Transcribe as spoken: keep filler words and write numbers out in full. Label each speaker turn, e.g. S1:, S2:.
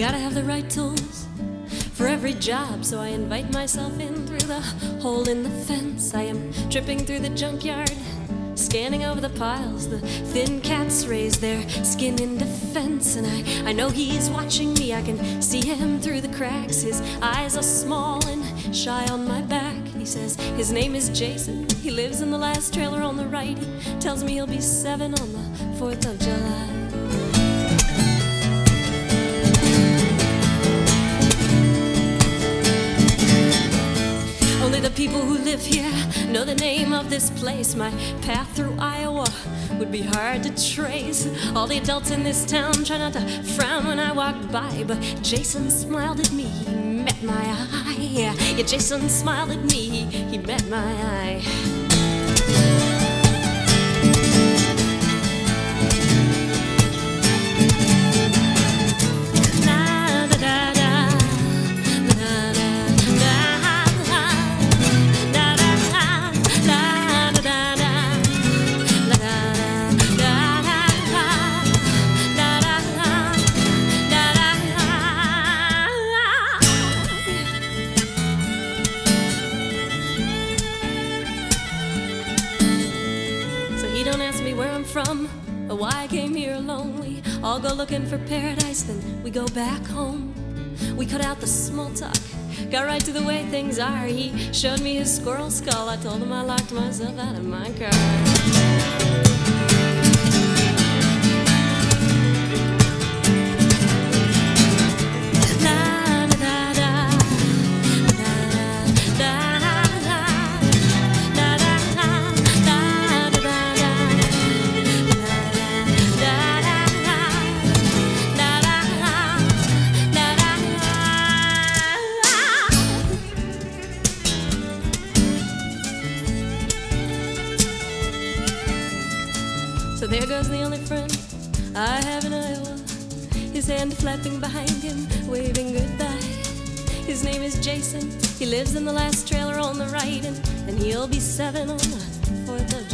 S1: gotta have the right tools for every job, so I invite myself in through the hole in the fence. I am tripping through the junkyard, scanning over the piles. The thin cats raise their skin in defense, and I, I know he's watching me. I can see him through the cracks. His eyes are small and shy on my back. He says his name is Jason. He lives in the last trailer on the right. He tells me he'll be seven on the fourth of July. Only the people who live here know the name of this place. My path through Iowa would be hard to trace. All the adults in this town try not to frown when I walk by, but Jason smiled at me, he met my eye. Yeah, yeah, Jason smiled at me, he, he met my eye. Don't ask me where I'm from or why I came here alone. We all go looking for paradise, then we go back home. We cut out the small talk, got right to the way things are. He showed me his squirrel skull. I told him I locked myself out of my car. So there goes the only friend I have in Iowa, his hand flapping behind him, waving goodbye. His name is Jason, he lives in the last trailer on the right, and, and he'll be seven on the fourth of July.